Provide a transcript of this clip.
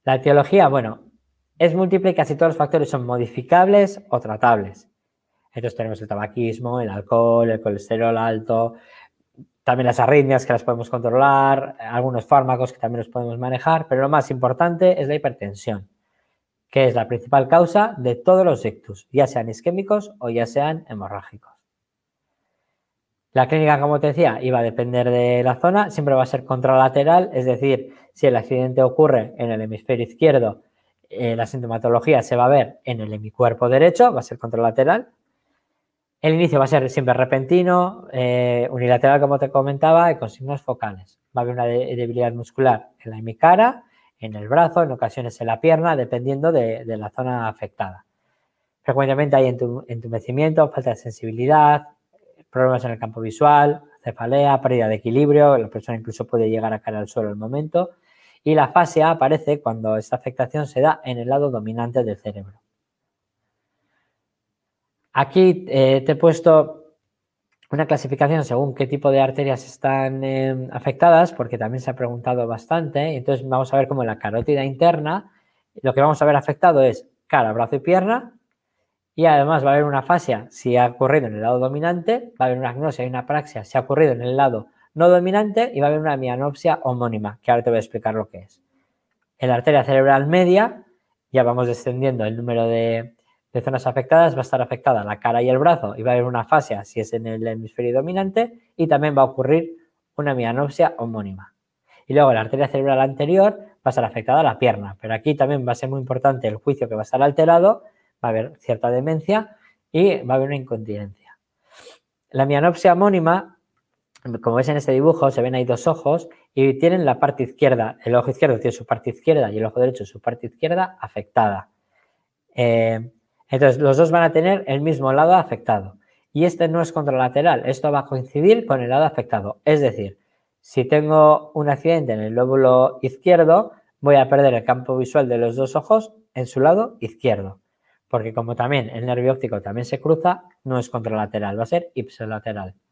La etiología, bueno, es múltiple y casi todos los factores son modificables o tratables. Entonces tenemos el tabaquismo, el alcohol, el colesterol alto, también las arritmias que las podemos controlar, algunos fármacos que también los podemos manejar, pero lo más importante es la hipertensión, que es la principal causa de todos los ictus, ya sean isquémicos o ya sean hemorrágicos. La clínica, como te decía, iba a depender de la zona, siempre va a ser contralateral, es decir, si el accidente ocurre en el hemisferio izquierdo, la sintomatología se va a ver en el hemicuerpo derecho, va a ser contralateral. El inicio va a ser siempre repentino, unilateral, como te comentaba, y con signos focales. Va a haber una debilidad muscular en la hemicara, en el brazo, en ocasiones en la pierna, dependiendo de la zona afectada. Frecuentemente hay entumecimiento, falta de sensibilidad, problemas en el campo visual, cefalea, pérdida de equilibrio, la persona incluso puede llegar a caer al suelo al momento. Y la afasia aparece cuando esta afectación se da en el lado dominante del cerebro. Aquí te he puesto una clasificación según qué tipo de arterias están afectadas, porque también se ha preguntado bastante. Entonces vamos a ver cómo en la carótida interna lo que vamos a ver afectado es cara, brazo y pierna, y además va a haber una afasia si ha ocurrido en el lado dominante, va a haber una agnosia y una apraxia si ha ocurrido en el lado no dominante, y va a haber una mianopsia homónima, que ahora te voy a explicar lo que es. En la arteria cerebral media ya vamos descendiendo el número de zonas afectadas, va a estar afectada la cara y el brazo y va a haber una afasia si es en el hemisferio dominante, y también va a ocurrir una mianopsia homónima. Y luego la arteria cerebral anterior va a estar afectada la pierna, pero aquí también va a ser muy importante el juicio, que va a estar alterado, va a haber cierta demencia y va a haber una incontinencia. La mianopsia homónima, como ves en este dibujo, se ven ahí dos ojos y tienen la parte izquierda, el ojo izquierdo tiene su parte izquierda y el ojo derecho su parte izquierda afectada. Entonces, los dos van a tener el mismo lado afectado. Y este no es contralateral, esto va a coincidir con el lado afectado. Es decir, si tengo un accidente en el lóbulo izquierdo, voy a perder el campo visual de los dos ojos en su lado izquierdo. Porque como también el nervio óptico también se cruza, no es contralateral, va a ser ipsilateral.